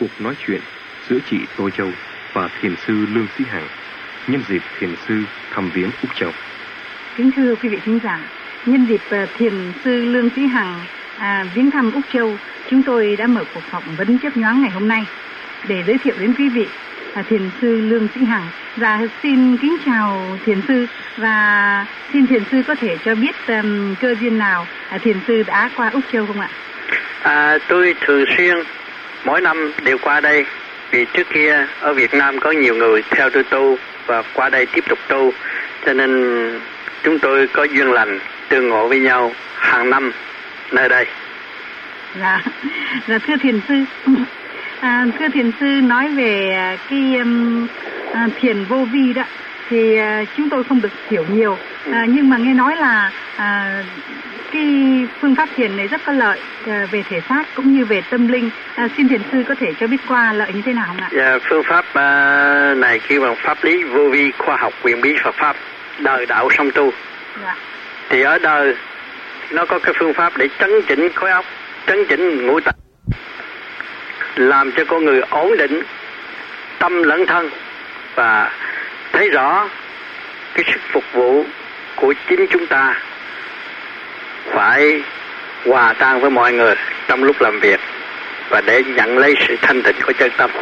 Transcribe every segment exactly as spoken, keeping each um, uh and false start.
cuộc nói chuyện giữa chị Tô Châu và thiền sư Lương Sĩ Hằng nhân dịp thiền sư thăm viếng Úc Châu. Kính thưa quý vị thính giả, nhân dịp thiền sư Lương Sĩ Hằng à, viếng thăm Úc Châu, chúng tôi đã mở cuộc phỏng vấn chớp nhoáng ngày hôm nay để giới thiệu đến quý vị à, thiền sư Lương Sĩ Hằng. Và xin kính chào thiền sư, và xin thiền sư có thể cho biết um, cơ duyên nào à, thiền sư đã qua Úc Châu không ạ? À, tôi thường xuyên mỗi năm đều qua đây, vì trước kia ở Việt Nam có nhiều người theo tôi tu và qua đây tiếp tục tu, cho nên chúng tôi có duyên lành tương ngộ với nhau hàng năm nơi đây. Dạ, dạ thưa thiền sư, à, thưa thiền sư nói về cái um, à, thiền vô vi đó thì à, chúng tôi không được hiểu nhiều, à, nhưng mà nghe nói là à, cái phương pháp thiền này rất có lợi à, về thể xác cũng như về tâm linh. À, xin thiền sư có thể cho biết qua lợi như thế nào không ạ? Dạ, phương pháp uh, này kêu bằng pháp lý vô vi khoa học quyền bí Phật pháp đời đạo song tu. Dạ. Thì ở đời nó có cái phương pháp để chấn chỉnh khối óc, chấn chỉnh ngũ tạng, làm cho con người ổn định tâm lẫn thân và thấy rõ cái sức phục vụ của chính chúng ta phải hòa tan với mọi người trong lúc làm việc và để nhận lấy sự thanh tịnh của chân tâm.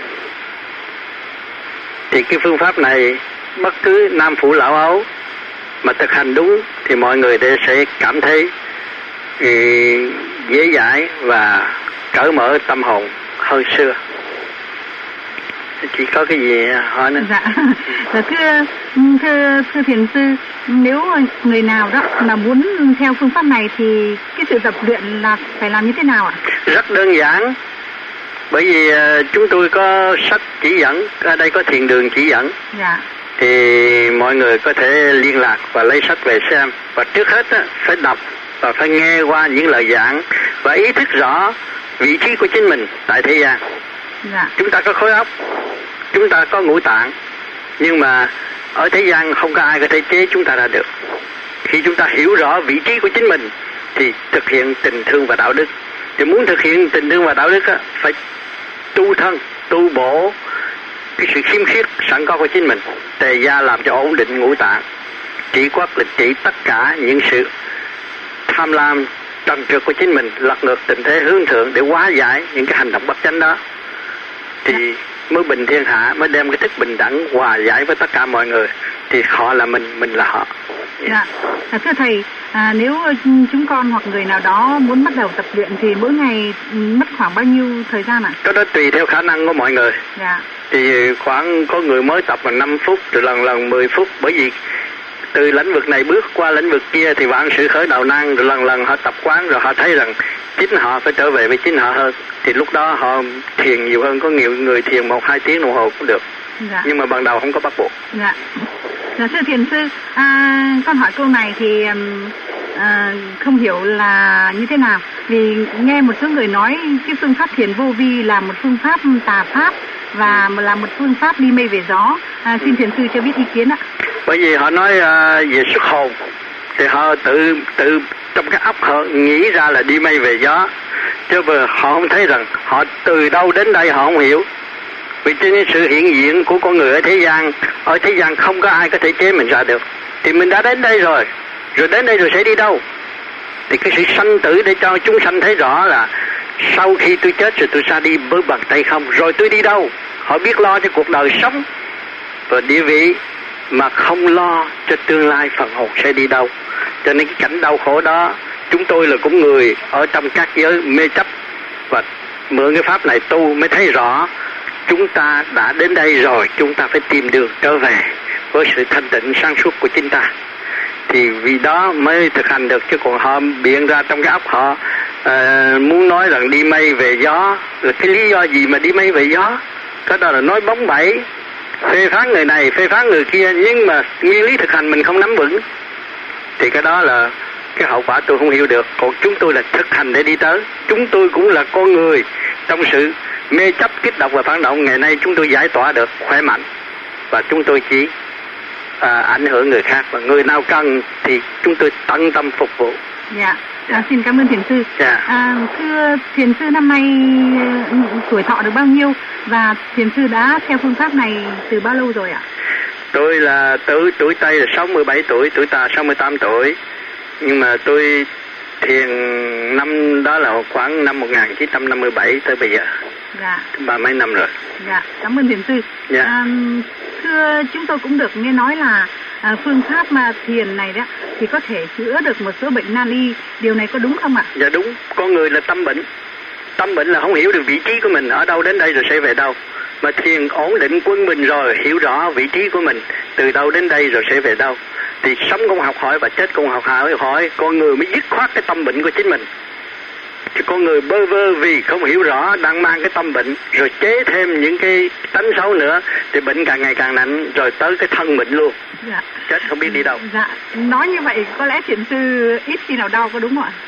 Thì cái phương pháp này bất cứ nam phụ lão ấu mà thực hành đúng thì mọi người sẽ cảm thấy ừ, dễ dãi và cởi mở tâm hồn hơn xưa. Chỉ có cái gì hỏi nữa? Dạ, dạ thưa, thưa, thưa thiền sư, nếu người nào đó mà muốn theo phương pháp này thì cái sự tập luyện là phải làm như thế nào ạ? Rất đơn giản, bởi vì uh, chúng tôi có sách chỉ dẫn, ở đây có thiền đường chỉ dẫn. Dạ. Thì mọi người có thể liên lạc và lấy sách về xem. Và trước hết á, phải đọc và phải nghe qua những lời giảng và ý thức rõ vị trí của chính mình tại thế gian. Dạ. Chúng ta có khối óc, chúng ta có ngũ tạng, nhưng mà ở thế gian không có ai có thể chế chúng ta ra được. Khi chúng ta hiểu rõ vị trí của chính mình thì thực hiện tình thương và đạo đức. Thì muốn thực hiện tình thương và đạo đức á, phải tu thân, tu bổ cái sự khiêm khiết sẵn có của chính mình, tề gia làm cho ổn định ngũ tạng, trị quốc lịch trị tất cả những sự tham lam trần trượt của chính mình, lật ngược tình thế hướng thượng để hóa giải những cái hành động bất chánh đó, thì mới bình thiên hạ, mới đem cái thức bình đẳng hòa giải với tất cả mọi người. Thì họ là mình, mình là họ. Dạ. À, thưa thầy, à, nếu chúng con hoặc người nào đó muốn bắt đầu tập luyện thì mỗi ngày mất khoảng bao nhiêu thời gian ạ? Cái đó tùy theo khả năng của mọi người. Dạ. Thì khoảng có người mới tập là năm phút, rồi lần lần mười phút, bởi vì từ lĩnh vực này bước qua lĩnh vực kia thì vạn sự khởi đầu nan, rồi lần lần họ tập quán rồi họ thấy rằng chính họ phải trở về với chính họ hơn, thì lúc đó họ thiền nhiều hơn. Có nhiều người thiền một hai tiếng đồng hồ cũng được. Dạ. Nhưng mà ban đầu không có bắt buộc. Dạ. Dạ thưa thiền sư, à, con hỏi câu này thì à, không hiểu là như thế nào, vì nghe một số người nói cái phương pháp thiền vô vi là một phương pháp tà pháp và là một phương pháp đi mây về gió. À, xin thiền sư cho biết ý kiến ạ. Bởi vì họ nói uh, về xuất hồn thì họ tự tự trong cái óc họ nghĩ ra là đi mây về gió, chứ mà họ không thấy rằng họ từ đâu đến đây họ không hiểu. Vì trên sự hiện diện của con người ở thế gian, ở thế gian không có ai có thể chế mình ra được. Thì mình đã đến đây rồi, rồi đến đây rồi sẽ đi đâu? Thì cái sự sanh tử để cho chúng sanh thấy rõ là sau khi tôi chết rồi tôi ra đi với bàn tay không, rồi tôi đi đâu? Họ biết lo cho cuộc đời sống và địa vị mà không lo cho tương lai phần hồn sẽ đi đâu. Cho nên cái cảnh đau khổ đó, chúng tôi là cũng người ở trong các giới mê chấp và mượn cái pháp này tu mới thấy rõ chúng ta đã đến đây rồi, chúng ta phải tìm đường trở về với sự thanh tịnh sáng suốt của chính ta. Thì vì đó mới thực hành được, chứ còn họ biện ra trong cái óc họ uh, muốn nói rằng đi mây về gió, là cái lý do gì mà đi mây về gió? Cái đó là nói bóng bẩy, phê phán người này, phê phán người kia, nhưng mà nguyên lý thực hành mình không nắm vững. Thì cái đó là cái hậu quả tôi không hiểu được. Còn chúng tôi là thực hành để đi tới. Chúng tôi cũng là con người trong sự mê chấp, kích động và phản động. Ngày nay chúng tôi giải tỏa được, khỏe mạnh, và chúng tôi chỉ à, ảnh hưởng người khác, và người nào cần thì chúng tôi tận tâm phục vụ. Dạ. À, xin cảm ơn thiền sư. Dạ. À, thưa thiền sư, năm nay tuổi thọ được bao nhiêu và thiền sư đã theo phương pháp này từ bao lâu rồi ạ? Tôi là tuổi tuổi Tây là sáu mươi bảy tuổi, tuổi Tà sáu mươi tám tuổi. Nhưng mà tôi thiền năm đó là khoảng năm một nghìn chín trăm năm mươi bảy tới bây giờ. Dạ. Ba mấy năm rồi. Dạ, cảm ơn thiền sư. Dạ. À, thưa, chúng tôi cũng được nghe nói là à, phương pháp mà thiền này đó thì có thể chữa được một số bệnh nan y. Điều này có đúng không ạ? Dạ đúng. Con người là tâm bệnh. Tâm bệnh là không hiểu được vị trí của mình ở đâu đến đây rồi sẽ về đâu. Mà thiền ổn định quân bình rồi, hiểu rõ vị trí của mình từ đâu đến đây rồi sẽ về đâu, thì sống cũng học hỏi và chết cũng học hỏi hỏi con người mới dứt khoát cái tâm bệnh của chính mình. Thì con người bơ vơ vì không hiểu rõ đang mang cái tâm bệnh, rồi chế thêm những cái tánh xấu nữa, thì bệnh càng ngày càng nặng, rồi tới cái thân bệnh luôn. Dạ. Chết không biết đi đâu. Dạ, nói như vậy có lẽ thiền sư ít khi nào đau, có đúng không ạ?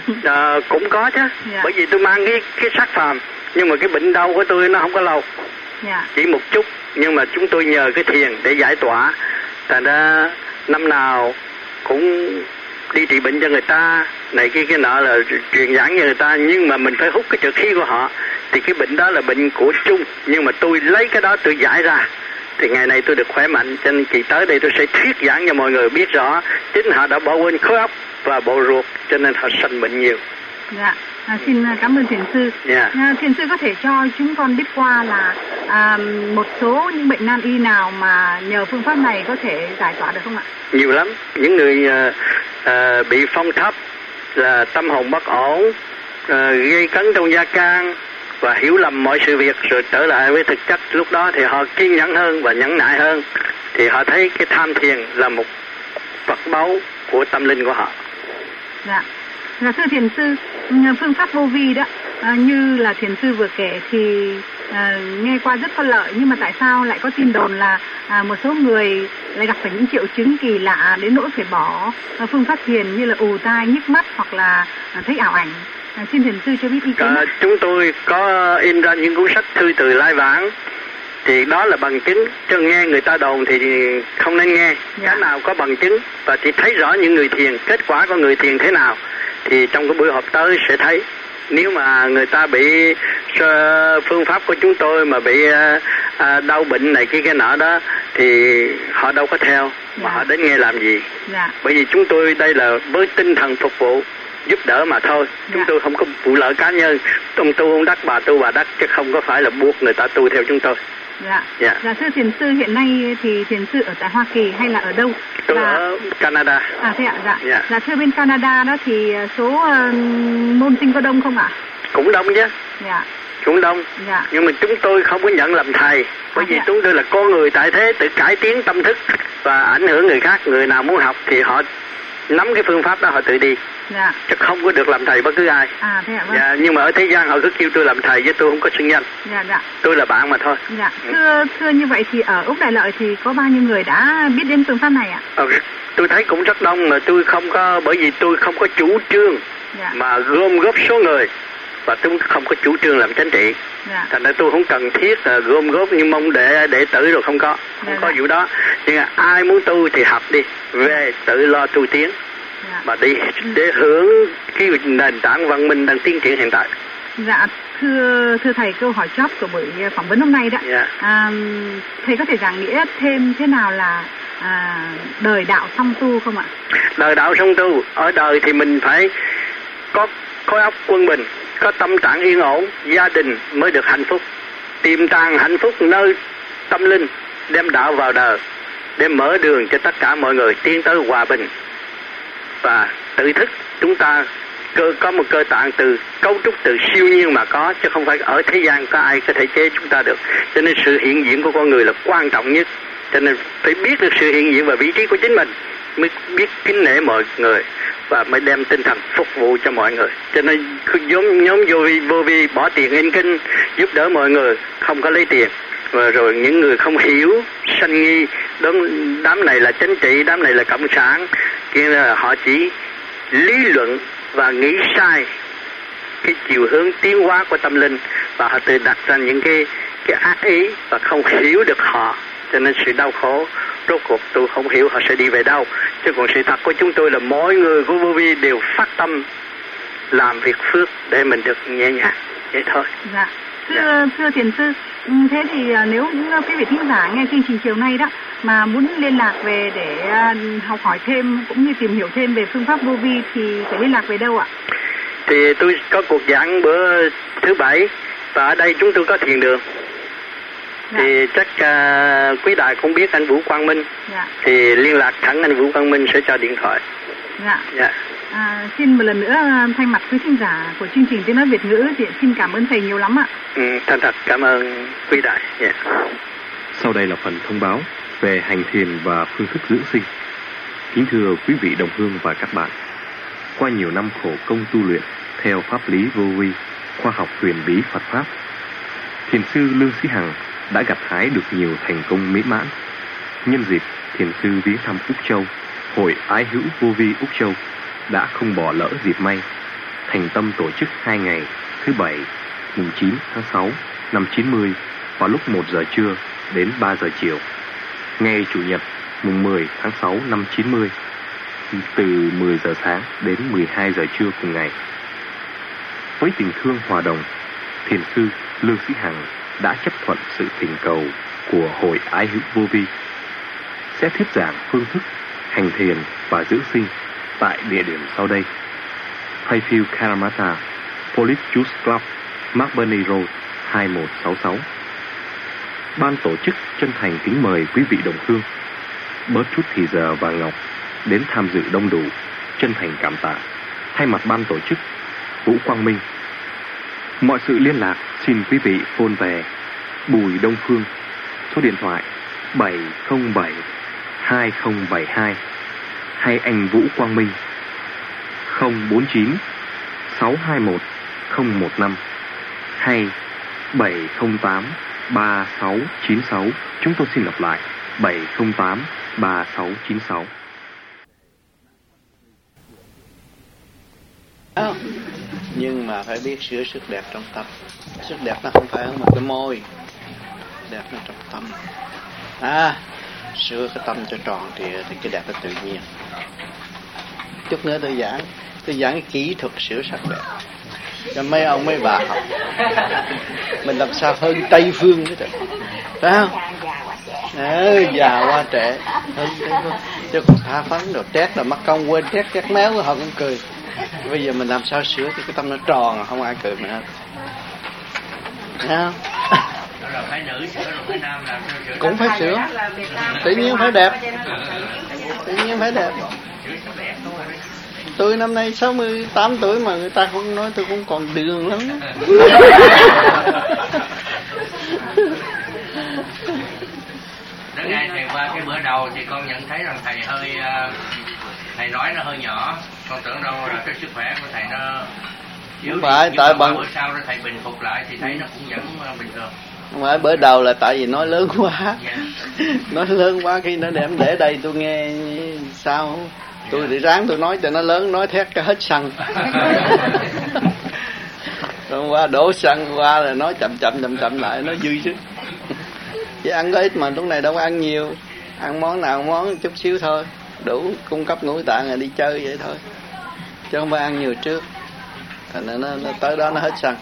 À, cũng có chứ. Dạ. Bởi vì tôi mang cái cái xác phàm, nhưng mà cái bệnh đau của tôi nó không có lâu. Dạ. Chỉ một chút, nhưng mà chúng tôi nhờ cái thiền để giải tỏa. Thành ra năm nào cũng đi trị bệnh cho người ta, này kia cái nọ là truyền giảng cho người ta, nhưng mà mình phải hút cái trượt khí của họ. Thì cái bệnh đó là bệnh của chung, nhưng mà tôi lấy cái đó tôi giải ra. Thì ngày này tôi được khỏe mạnh, cho nên kỳ tới đây tôi sẽ thuyết giảng cho mọi người biết rõ chính họ đã bỏ quên khối óc và bộ ruột, cho nên họ sanh bệnh nhiều. Dạ. À, xin cảm ơn thiền sư. Yeah. À, thiền sư có thể cho chúng con biết qua là à, một số những bệnh nan y nào mà nhờ phương pháp này có thể giải tỏa được không ạ? Nhiều lắm. Những người à, à, bị phong thấp, là tâm hồn bất ổn, à, gây cấn trong da can và hiểu lầm mọi sự việc rồi trở lại với thực chất, lúc đó thì họ kiên nhẫn hơn và nhẫn nại hơn, thì họ thấy cái tham thiền là một vật báu của tâm linh của họ. Dạ. Dạ, thưa thiền sư, phương pháp vô vi đó à, như là thiền sư vừa kể thì à, nghe qua rất có lợi, nhưng mà tại sao lại có tin đồn là à, một số người lại gặp phải những triệu chứng kỳ lạ đến nỗi phải bỏ à, phương pháp thiền, như là ù tai, nhức mắt hoặc là à, thấy ảo ảnh? À, xin thiền sư cho biết ý kiến. À, chúng tôi có in ra những cuốn sách thư từ lai vãng, thì đó là bằng chứng. Chứ nghe người ta đồn thì không nên nghe. Dạ. Cái nào có bằng chứng và chỉ thấy rõ những người thiền, kết quả của người thiền thế nào, thì trong cái buổi họp tới sẽ thấy. Nếu mà người ta bị phương pháp của chúng tôi mà bị à, đau bệnh này kia cái nọ đó, thì họ đâu có theo, mà dạ. họ đến nghe làm gì. Dạ. Bởi vì chúng tôi đây là với tinh thần phục vụ, giúp đỡ mà thôi. Chúng dạ. tôi không có vụ lợi cá nhân. Ông tu ông đắc, bà tu bà đắc, chứ không có phải là buộc người ta tu theo chúng tôi. Dạ. Dạ. Dạ, thưa thiền sư, hiện nay thì thiền sư ở tại Hoa Kỳ hay là ở đâu? Tôi và... ở Canada. À thế ạ. Dạ. Dạ. Dạ, thưa bên Canada đó thì số uh, môn sinh có đông không ạ? Cũng đông chứ. Dạ. Cũng đông. Dạ. Nhưng mà chúng tôi không có nhận làm thầy, bởi à, vì dạ. chúng tôi là con người tại thế, tự cải tiến tâm thức và ảnh hưởng người khác. Người nào muốn học thì họ nắm cái phương pháp đó họ tự đi. Dạ. Chứ không có được làm thầy bất cứ ai. À thế ạ. Vâng. Dạ, nhưng mà ở thế gian họ cứ kêu tôi làm thầy, chứ tôi không có xưng danh. Dạ dạ. Tôi là bạn mà thôi. Dạ. Thưa thưa như vậy thì ở Úc Đại Lợi thì có bao nhiêu người đã biết đến phương pháp này ạ? Ờ, tôi thấy cũng rất đông, mà tôi không có, bởi vì tôi không có chủ trương dạ. mà gom góp số người, và tôi không có chủ trương làm chính trị. Dạ. Thành ra tôi không cần thiết là gom góp như mong đệ đệ tử rồi, không có, không dạ, có dạ. vụ đó. Nhưng mà ai muốn tu thì học đi, về tự lo tu tiến. Dạ. Mà đi để hưởng cái nền tảng văn minh đang tiến triển hiện tại. Dạ, thưa thưa thầy, câu hỏi chót của buổi phỏng vấn hôm nay đó. Dạ. À, thầy có thể giảng nghĩa thêm thế nào là à, đời đạo song tu không ạ? Đời đạo song tu, ở đời thì mình phải có khối óc quân bình, có tâm trạng yên ổn, gia đình mới được hạnh phúc. Tìm tàng hạnh phúc nơi tâm linh, đem đạo vào đời để mở đường cho tất cả mọi người tiến tới hòa bình. Và tự thức chúng ta cơ có một cơ tạng từ cấu trúc từ siêu nhiên mà có, chứ không phải ở thế gian có ai có thể chế chúng ta được. Cho nên sự hiện diện của con người là quan trọng nhất. Cho nên phải biết được sự hiện diện và vị trí của chính mình, mới biết kính nể mọi người và mới đem tinh thần phục vụ cho mọi người. Cho nên nhóm nhóm vô vi vô vi bỏ tiền in kinh giúp đỡ mọi người, không có lấy tiền. Và rồi những người không hiểu sanh nghi đám, đám này là chính trị, đám này là cộng sản, kia là họ chỉ lý luận và nghĩ sai cái chiều hướng tiến hóa của tâm linh, và họ tự đặt ra những cái cái ác ý và không hiểu được họ, cho nên sự đau khổ. Rốt cuộc tôi không hiểu họ sẽ đi về đâu. Chứ còn sự thật của chúng tôi là mỗi người của vô vi đều phát tâm làm việc phước để mình được nhẹ nhàng vậy thôi. Dạ. Thưa, dạ. thưa thiền sư, thế thì nếu quý vị thính giả nghe chương trình chiều nay đó mà muốn liên lạc về để học hỏi thêm cũng như tìm hiểu thêm về phương pháp vô vi thì phải liên lạc về đâu ạ? Thì tôi có cuộc giảng bữa thứ bảy và ở đây chúng tôi có thiền đường. Dạ. Thì chắc uh, quý đại cũng biết anh Vũ Quang Minh. Dạ. Thì liên lạc thẳng anh Vũ Quang Minh sẽ cho điện thoại. Dạ. Dạ. À, xin một lần nữa thay mặt quý thính giả của chương trình Tiếng nói Việt ngữ thì xin cảm ơn thầy nhiều lắm ạ. Ừ, thành thật cảm ơn quý đại. Yeah. Sau đây là phần thông báo về hành thiền và phương thức dưỡng sinh. Kính thưa quý vị đồng hương và các bạn, qua nhiều năm khổ công tu luyện theo pháp lý vô vi, khoa học huyền bí Phật pháp, thiền sư Lương Sĩ Hằng đã gặt hái được nhiều thành công mỹ mãn. Nhân dịp thiền sư viếng thăm Úc Châu, Hội Ái Hữu Vô Vi Úc Châu đã không bỏ lỡ dịp may, thành tâm tổ chức hai ngày thứ bảy mùng chín tháng sáu năm chín mươi vào lúc một giờ trưa đến ba giờ chiều, ngày chủ nhật mùng mười tháng sáu năm chín mươi từ mười giờ sáng đến mười hai giờ trưa cùng ngày. Với tình thương hòa đồng, thiền sư Lương Sĩ Hằng đã chấp thuận sự thỉnh cầu của Hội Ái Hữu Vô Vi sẽ thuyết giảng phương thức hành thiền và dưỡng sinh tại địa điểm sau đây: Fairfield Karamata, Police Juice Club, Marbury Road hai một sáu sáu. Ban tổ chức chân thành kính mời quý vị đồng hương bớt chút thì giờ và ngọc đến tham dự đông đủ, chân thành cảm tạ. Thay mặt ban tổ chức, Vũ Quang Minh. Mọi sự liên lạc xin quý vị phone về Bùi Đông Phương, số điện thoại bảy không bảy hai không bảy hai, hay anh Vũ Quang Minh không bốn chín sáu hai một không một năm hay bảy không tám ba sáu chín sáu. Chúng tôi xin lặp lại bảy không tám ba sáu chín sáu. Nhưng mà phải biết sửa sức đẹp trong tâm. Sức đẹp nó không phải ở một cái môi, đẹp nó trong tâm. À, sửa cái tâm cho tròn thì, thì cái đẹp nó tự nhiên. Chút nữa tôi giảng, tôi giảng kỹ thuật sửa sắc đẹp cho mấy ông mấy bà học. Mình làm sao hơn Tây Phương nữa, phải không? Ừ, già qua trẻ hơn Tây Phương. Chứ còn tha phấn rồi tét là mắc công quên tét tét méo họ cũng cười. Bây giờ mình làm sao sửa thì cái tâm nó tròn, không ai cười mình hết. Thấy không? Phải nữ sửa rồi phải nam làm sao sửa? Cũng phải sửa. Tự nhiên phải đẹp. Tự nhiên phải đẹp. Tôi năm nay sáu mươi tám tuổi mà người ta không nói tôi cũng còn đường lắm. Đó ngay thầy qua cái bữa đầu thì con nhận thấy rằng thầy hơi thầy nói nó hơi nhỏ, con tưởng đâu là cái sức khỏe của thầy nó không phải tại bằng bữa sau đó thầy bình phục lại thì thấy nó cũng vẫn bình thường. Không phải bữa đầu là tại vì nói lớn quá. Yeah. Nói lớn quá khi nó đem để đây tôi nghe sao tôi yeah. Thì ráng tôi nói cho nó lớn, nói thét cho hết xăng. Rồi qua đổ xăng qua là nói chậm chậm chậm chậm lại nó vui chứ. Chứ ăn có ít mà lúc này đâu có ăn nhiều, ăn món nào món chút xíu thôi, đủ cung cấp ngũ tạng là đi chơi vậy thôi, chứ không phải ăn nhiều trước. Thành ra nó, nó tới đó nó hết xăng.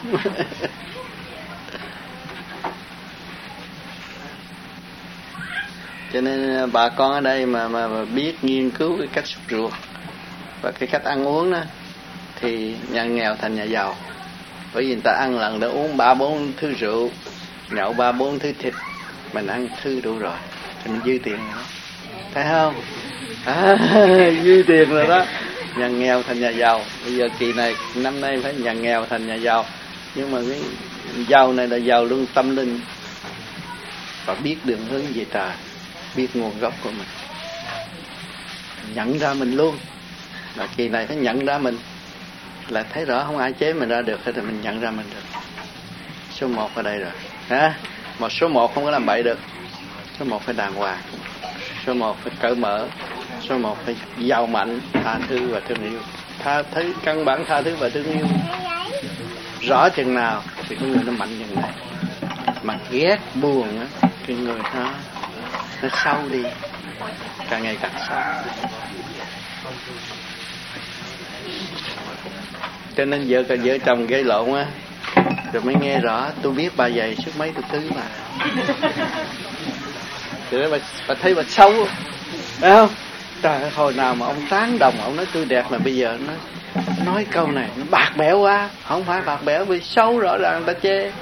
Cho nên bà con ở đây mà, mà, mà biết nghiên cứu cái cách sụt ruột và cái cách ăn uống đó thì nhà nghèo thành nhà giàu. Bởi vì người ta ăn lần đã uống ba bốn thứ rượu, nhậu ba bốn thứ thịt, mình ăn thứ đủ rồi thì mình dư tiền rồi đó. Thấy không? À, dư tiền rồi đó. Nhà nghèo thành nhà giàu. Bây giờ kỳ này năm nay phải nhà nghèo thành nhà giàu. Nhưng mà cái giàu này là giàu lương tâm linh và biết đường hướng về trời, biết nguồn gốc của mình, nhận ra mình luôn. Và kỳ này phải nhận ra mình là thấy rõ không ai chế mình ra được, thì mình nhận ra mình được. Số một ở đây rồi ha. Mà số một không có làm bậy được. Số một phải đàng hoàng, số một phải cởi mở, số một phải giàu mạnh, tha thứ và thương yêu. Tha thứ căn bản tha thứ và thương yêu rõ chừng nào thì cái người nó mạnh chừng này. Mà ghét buồn á, cái người nó nó sâu đi, càng ngày càng sâu. Cho nên vợ cả vợ chồng gây lộn á, rồi mới nghe rõ tôi biết bà vậy suốt mấy tôi tứ mà. Rồi bà, bà thấy bà xấu, phải không? Trời ơi, hồi nào mà ông tán đồng, ông nói tôi đẹp mà bây giờ nó nói câu này nó bạc bẽo quá. Không phải bạc bẽo, vì xấu rõ ràng người ta chê.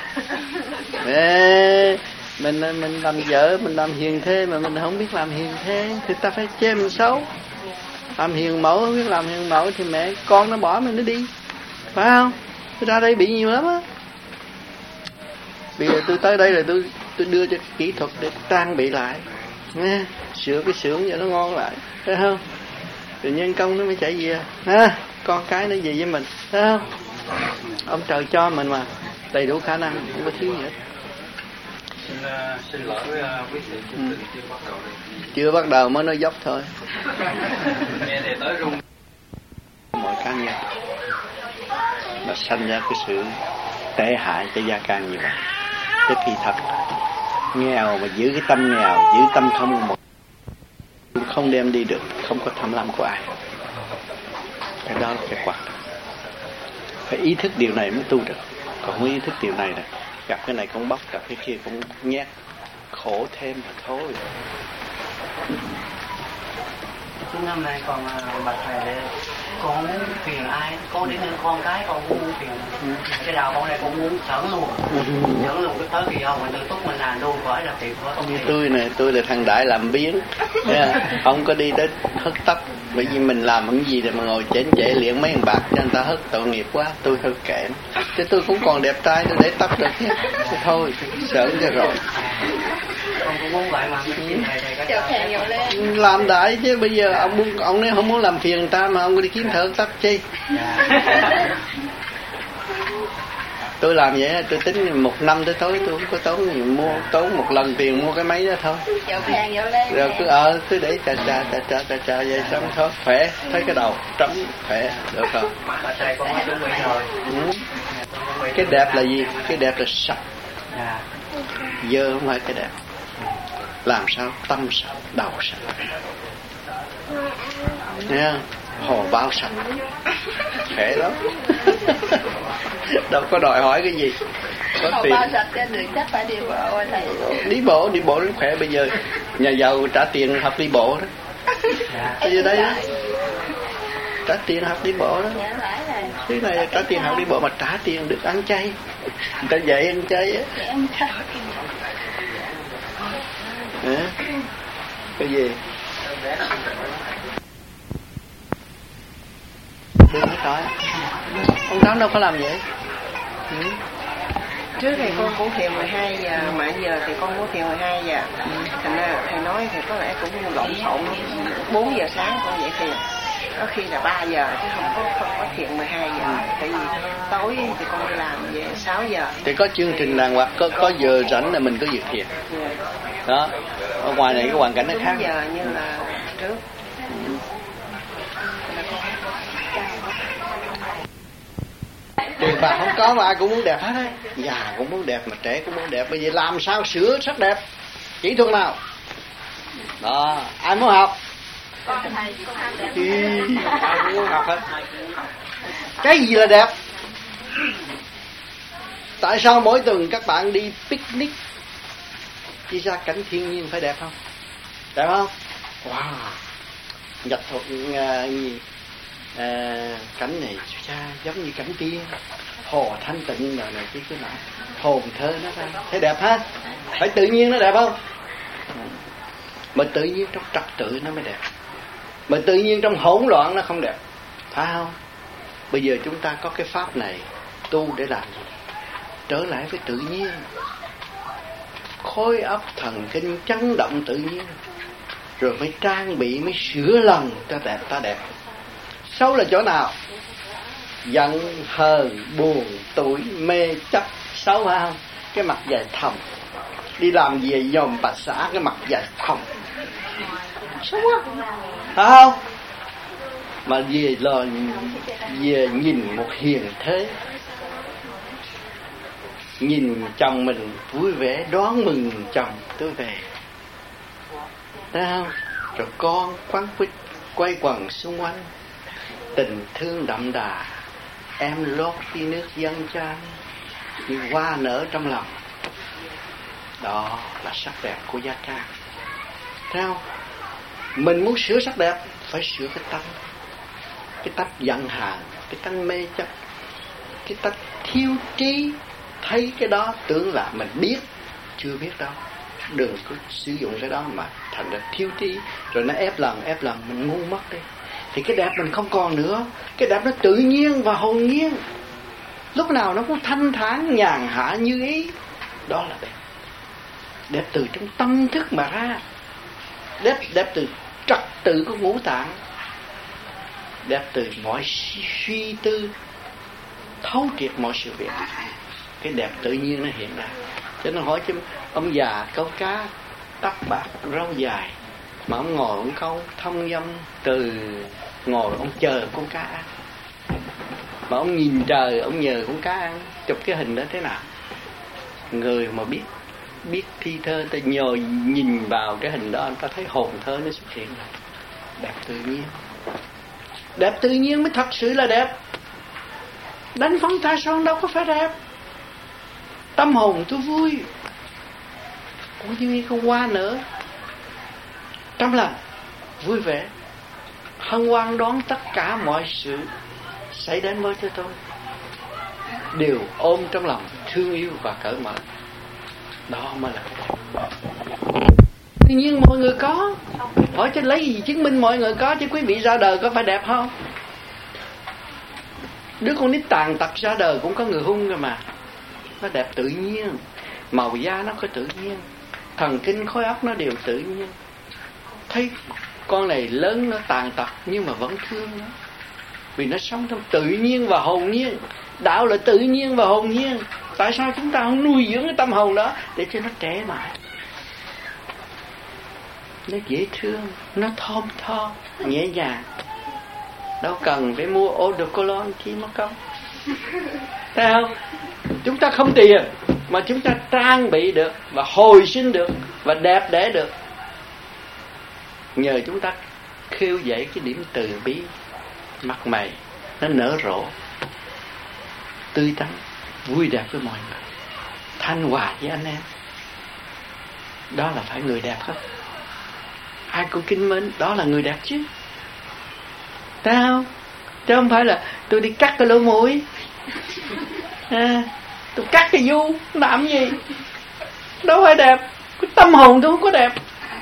Ê, mình mình làm vợ, mình làm hiền thế mà mình không biết làm hiền thế thì ta phải chê mình xấu. Làm hiền mẫu, không biết làm hiền mẫu thì mẹ con nó bỏ mình nó đi, phải không? Tôi ra đây bị nhiều lắm á. Bây giờ tôi tới đây rồi tôi tôi đưa cho kỹ thuật để trang bị lại, nghe, sửa cái xưởng cho nó ngon lại, thấy không? Rồi nhân công nó mới chạy về, ha, con cái nó về với mình, thấy không? Ông trời cho mình mà đầy đủ khả năng, không có thiếu gì hết. Xin, uh, xin lỗi với uh, quý vị, chương trình chưa bắt đầu đây. Chưa bắt đầu mới nói dốc thôi. Nghe thì tới rung. Mọi cá nhân mà sanh ra cái sự tệ hại cho gia can như vậy. Cái kỳ thật nghèo mà giữ cái tâm nghèo, giữ tâm không một không đem đi được, không có tham lam của ai. Cái đó là cái quan trọng. Phải ý thức điều này mới tu được. Còn không ý thức điều này này, gặp cái này cũng bóc, gặp cái kia cũng nhét, khổ thêm mà thôi. Chứ năm nay còn bà thầy con muốn phiền ai, con đi nên con cái con cũng muốn phiền. Ừ. Cái đầu con này cũng muốn sẵn luôn, sẵn luôn cái tới kỳ ông mình tự túc mình làm luôn khỏi là tiền quá. Như tôi này, tôi là thằng đại làm biến, không có đi tới hất tấp. Bởi vì mình làm những gì để mà ngồi chén chệ liệng mấy thằng bạc cho người ta hất, tội nghiệp quá. Tôi hơi kẽm, chứ tôi cũng còn đẹp trai, tôi để tóc được chứ. Thôi, sợ cho rồi. Con cũng muốn vậy mà. Chào thèm nhiều lên. Làm đại chứ bây giờ ông muốn, ông nếu không muốn làm phiền người ta mà ông đi kiếm thợ tóc chi. Tôi làm vậy, tôi tính một năm tới tối tôi không có tốn gì, mua tốn một lần tiền mua cái máy đó thôi. Chào thèm nhiều lên. Rồi cứ ờ cứ để trà trà trà trà trà trà vậy xong thôi, khỏe, thấy cái đầu trống khỏe, được không? Bà trai con đã chuẩn bị rồi. Ừ. Cái đẹp là gì? Cái đẹp là sạch. Dơ không phải cái đẹp. Làm sao tâm sạch, đầu sạch, nghe không? Hồ bao sạch, khỏe lắm. Đâu có đòi hỏi cái gì. Có Hồ tiền. bao sạch cho người chắc phải đi bộ thầy. Đi bộ, đi bộ rất khỏe. Bây giờ nhà giàu trả tiền học đi bộ đó. Bây giờ đây đó, trả tiền học đi bộ đó. Thế này trả tiền học đi bộ mà trả tiền được ăn chay. Người ta dạy ăn chay á. À, cái gì? Đừng có nói. Ông Tám đâu có làm vậy. Ừ. Trước thì con cũng thiền mười hai giờ, mà giờ thì con cũng thiền mười hai giờ. Thành ra thầy nói thì có lẽ cũng lộn xộn. bốn giờ sáng con dậy thiền, có khi là ba giờ chứ không có không có thiền mười hai giờ. Tại vì tối thì con đi làm về sáu giờ. Thì có chương trình đàng hoàng, có có giờ rảnh là mình có việc thiền. Yeah. Đó. Ở ngoài này cái hoàn cảnh nó khác. Đúng giờ như là trước. Tiền bạc không có mà ai cũng muốn đẹp hết đấy. Già cũng muốn đẹp mà trẻ cũng muốn đẹp. Bây giờ làm sao sửa sắc đẹp? Kỹ thuật nào? Đó, ai muốn học? Ý, ai cũng muốn học hết. Cái gì là đẹp? Tại sao mỗi tuần các bạn đi picnic đi ra cảnh thiên nhiên phải đẹp không? Đẹp không? Wow. Nhật thuật uh, gì? À, cảnh này cha giống như cảnh tiên, hồ thanh tịnh rồi này cái cái nào hồn thơ nó ra, thấy đẹp ha? Phải tự nhiên nó đẹp không? Mà tự nhiên trong trật tự nó mới đẹp, mà tự nhiên trong hỗn loạn nó không đẹp, phải không? Bây giờ chúng ta có cái pháp này tu để làm gì? Trở lại với tự nhiên, khối óc thần kinh chấn động tự nhiên, rồi mới trang bị, mới sửa lần cho đẹp ta đẹp. Xấu là chỗ nào? Giận, hờn, buồn, tủi, mê, chấp. Xấu phải không? Cái mặt dài thòng, đi làm về dòm bà xã cái mặt dài thòng, xấu quá, phải không? Mà về là về nhìn một hiền thế, nhìn chồng mình vui vẻ đón mừng chồng tôi về, thấy không? Rồi con quấn quýt quay quần xung quanh, tình thương đậm đà em lót tí nước dâng cho anh như hoa nở trong lòng. Đó là sắc đẹp của gia ca. Theo mình muốn sửa sắc đẹp phải sửa cái tánh, cái tánh giận hờn, cái tánh mê chấp, cái tánh thiếu trí. Thấy cái đó tưởng là mình biết, chưa biết đâu. Đừng có sử dụng cái đó mà thành ra thiếu trí, rồi nó ép lần ép lần mình ngu mất đi. Thì cái đẹp mình không còn nữa. Cái đẹp nó tự nhiên và hồn nhiên, lúc nào nó cũng thanh thản nhàn hạ như ý. Đó là đẹp. Đẹp từ trong tâm thức mà ra. Đẹp, đẹp từ trật tự của ngũ tạng. Đẹp từ mọi suy tư, thấu triệt mọi sự việc. Cái đẹp tự nhiên nó hiện ra. Cho nên hỏi chứ ông già câu cá, tóc bạc râu dài, mà ông ngồi ông câu thông dâm từ ngồi ông chờ con cá ăn. Mà ông nhìn trời, ông nhờ con cá ăn. Chụp cái hình đó thế nào? Người mà biết biết thi thơ, ta nhờ nhìn vào cái hình đó, ta thấy hồn thơ nó xuất hiện rồi. Đẹp tự nhiên. Đẹp tự nhiên mới thật sự là đẹp. Đánh phấn tha son đâu có phải đẹp. Tâm hồn tôi vui, cũng như con hoa nở trong lòng, vui vẻ, hân hoan đón tất cả mọi sự xảy đến với cho tôi, đều ôm trong lòng thương yêu và cởi mở. Đó mới là đẹp. Tuy nhiên mọi người có. Hỏi cho lấy gì chứng minh mọi người có, chứ quý vị ra đời có phải đẹp không? Đứa con nít tàn tật ra đời cũng có người hung rồi mà. Nó đẹp tự nhiên. Màu da nó có tự nhiên, thần kinh khối óc nó đều tự nhiên. Thấy con này lớn nó tàn tật nhưng mà vẫn thương nó, vì nó sống trong tự nhiên và hồn nhiên. Đạo là tự nhiên và hồn nhiên. Tại sao chúng ta không nuôi dưỡng cái tâm hồn đó để cho nó trẻ mãi, nó dễ thương, nó thơm tho, nhẹ nhàng. Đâu cần phải mua eau de cologne chi mất công. Thấy không? Chúng ta không tiền mà chúng ta trang bị được và hồi sinh được và đẹp đẽ được, nhờ chúng ta khêu dậy cái điểm từ bi. Mặt mày nó nở rộ, tươi tắn, vui đẹp với mọi người, thanh hòa với anh em. Đó là phải người đẹp không? Ai cũng kính mến, đó là người đẹp chứ. Thấy không? Chứ không phải là tôi đi cắt cái lỗ mũi, à, tôi cắt cái du làm gì? Đâu phải đẹp. Cái tâm hồn tôi không có đẹp,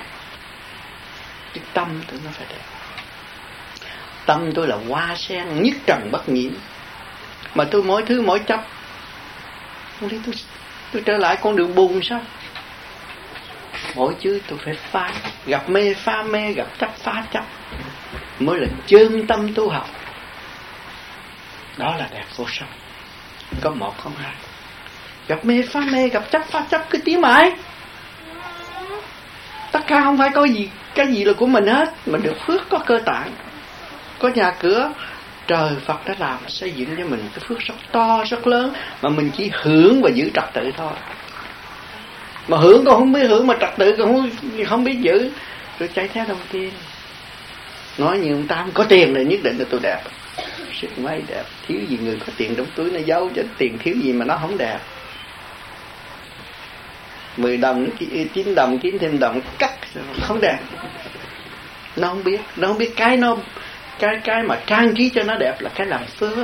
cái tâm tôi nó phải đẹp. Tâm tôi là hoa sen nhất trần bất nhiễm, mà tôi mỗi thứ mỗi chấp. Không đi tôi, tôi trở lại con đường buồn sao? Mỗi chữ tôi phải phá, gặp mê phá mê, gặp chấp phá chấp, mới là chân tâm tu học. Đó là đẹp vô song. Có một không hai. Gặp mê phá mê, gặp chấp phá chấp, cứ tiến mãi. Tất cả không phải có gì, cái gì là của mình hết. Mình được phước có cơ tạng, có nhà cửa. Trời Phật đã làm xây dựng cho mình cái phước rất to, rất lớn, mà mình chỉ hưởng và giữ trật tự thôi. Mà hưởng còn không biết hưởng, mà trật tự còn không, không biết giữ, rồi chạy theo đồng tiền. Nói như ông Tam có tiền là nhất định là tôi đẹp. Sức mấy đẹp, thiếu gì người có tiền trong túi nó giấu, cho tiền thiếu gì mà nó không đẹp. Mười đồng, chín đồng, kiếm thêm đồng, cắt không đẹp. Nó không biết, nó không biết cái nó cái cái mà trang trí cho nó đẹp là cái làm phước.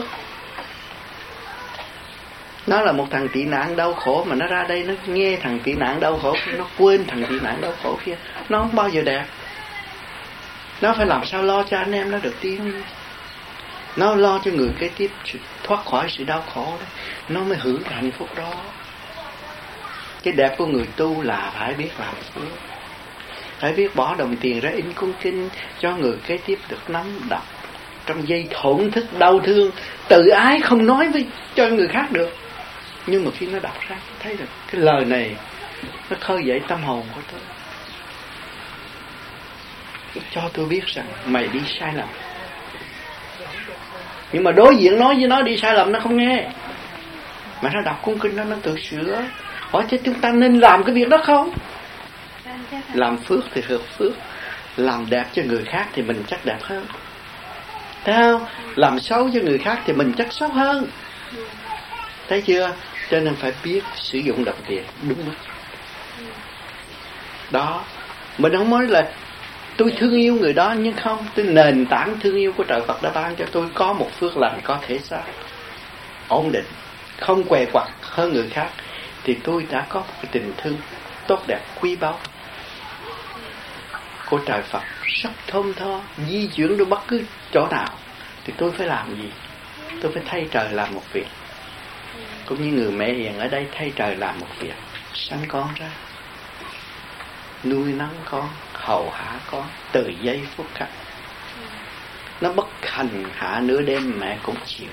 Nó là một thằng tị nạn đau khổ, mà nó ra đây nó nghe thằng tị nạn đau khổ, nó quên thằng tị nạn đau khổ kia. Nó không bao giờ đẹp. Nó phải làm sao lo cho anh em nó được tiến. Nó lo cho người kế tiếp thoát khỏi sự đau khổ đó, nó mới hưởng hạnh phúc đó. Cái đẹp của người tu là phải biết làm phước, phải biết bỏ đồng tiền ra in cuốn kinh cho người kế tiếp được nắm đọc trong giây thổn thức đau thương. Tự ái không nói với cho người khác được, nhưng mà khi nó đọc ra thấy được cái lời này nó khơi dậy tâm hồn của tôi, cho tôi biết rằng mày đi sai lầm. Nhưng mà đối diện nói với nó đi sai lầm nó không nghe, mà nó đọc cuốn kinh đó nó tự sửa. Hỏi chứ chúng ta nên làm cái việc đó không? Làm phước thì hợp phước, làm đẹp cho người khác thì mình chắc đẹp hơn. Thấy không? Làm xấu cho người khác thì mình chắc xấu hơn. Thấy chưa? Cho nên phải biết sử dụng đồng tiền đúng mức. Đó. Mình không nói là tôi thương yêu người đó, nhưng không, tôi nền tảng thương yêu của trời Phật đã ban cho tôi có một phước lành, có thể xác ổn định, không què quặt hơn người khác, thì tôi đã có một cái tình thương tốt đẹp quý báu của trời Phật rất thơm tho. Di chuyển đến bất cứ chỗ nào thì tôi phải làm gì? Tôi phải thay trời làm một việc. Cũng như người mẹ hiền ở đây thay trời làm một việc, sanh con ra, nuôi nấng con, hầu hạ con từ giây phút khắc. Nó bất hành hạ nửa đêm mẹ cũng chịu.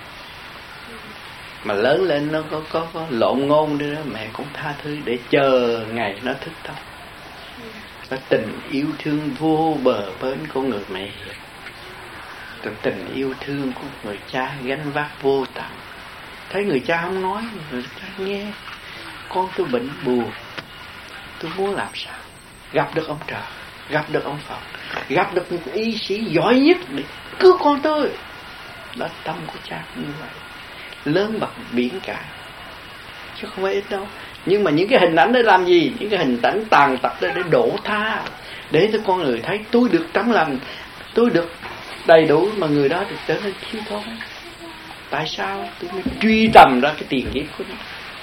Mà lớn lên nó có, có, có lộn ngôn đi đó, mẹ cũng tha thứ để chờ ngày nó thức tâm. Và tình yêu thương vô bờ bến của người mẹ hiền, rồi tình yêu thương của người cha gánh vác vô tận. Thấy người cha không nói, người cha nghe. Con tôi bệnh buồn, tôi muốn làm sao? Gặp được ông trời, gặp được ông Phật, gặp được một y sĩ giỏi nhất để cứu con tôi. Đó tâm của cha như vậy, lớn bằng biển cả, chứ không phải ít đâu. Nhưng mà những cái hình ảnh để làm gì? Những cái hình ảnh tàn tật để đổ tha, để cho con người thấy tôi được tấm lòng, tôi được đầy đủ, mà người đó được trở nên thiếu thốn. Tại sao? Tôi mới truy tầm ra cái tiền kiếp của nó.